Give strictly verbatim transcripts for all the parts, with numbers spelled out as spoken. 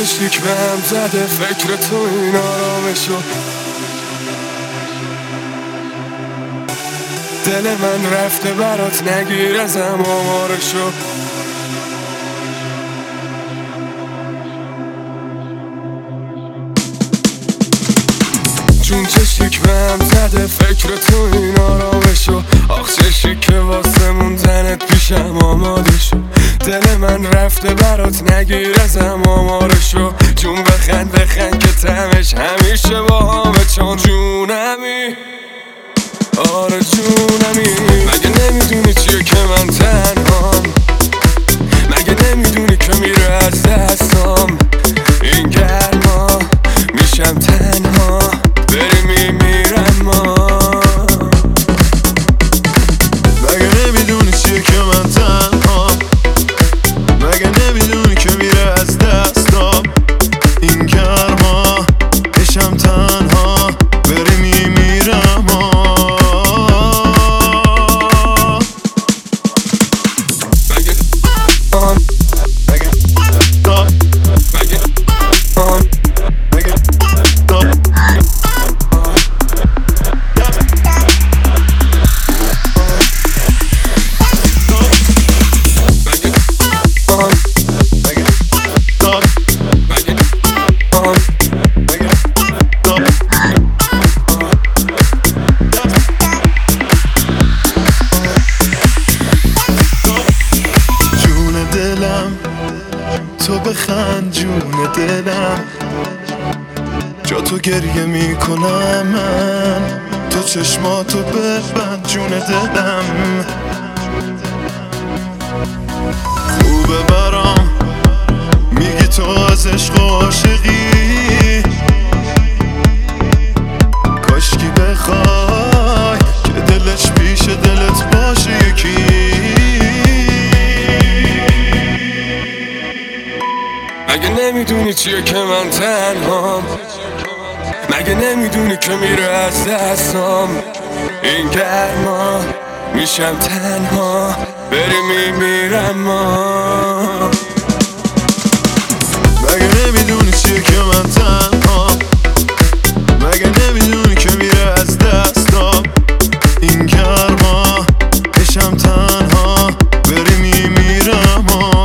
چشیک به هم زده فکر تو این آرامشو. دل من رفته برات نگیر ازم آمارشو. چون چشیک به هم زده فکر تو این آرامشو. آخ چشی که واسه موندنت پیشم آماده شو. دل من رفته برات نگیر ازم آمارشو. چون بخند بخند که تمش همیشه با همه چون جونمی. آره جونمی. مگه نمیدونی چیه که من تنهام؟ مگه نمیدونی که میره از دستام این گرما؟ میشم تنها بری میمیرم ما. مگه نمیدونی چیه که من تنهام؟ مگه نمیدونی که میره از دستام این گرما؟ میشم تنها بری میمیرم ما. تو بخند جون دلم، جا تو گریه میکنم من. تو چشماتو ببند جون دلم. خوبه برام میگی تو از عشق و عاشقی. کاشکی بخوای که دلش پیش دلت باشه یکی. مگه نمیدونی چیه که من تنهام؟ مگه نمیدونی که میره از دستام این گرما؟ میشم تنها بری میمیرم ما. مگه نمیدونی چیه که من تنهام؟ مگه نمیدونی که میره از دستام این گرما؟ میشم تنها بری میمیرم ما.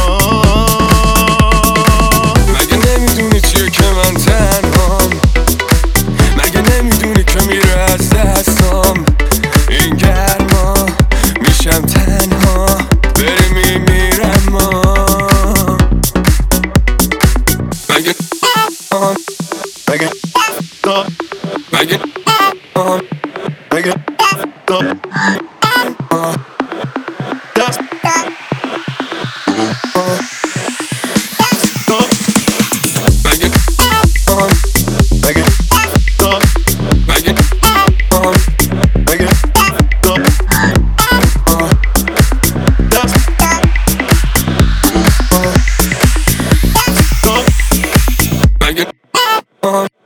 Make it stop. Make it on. Make it stop. Uh, that's stop. Make it on. Make it stop. Make it on. Make it stop. Uh, that's stop. Make it on.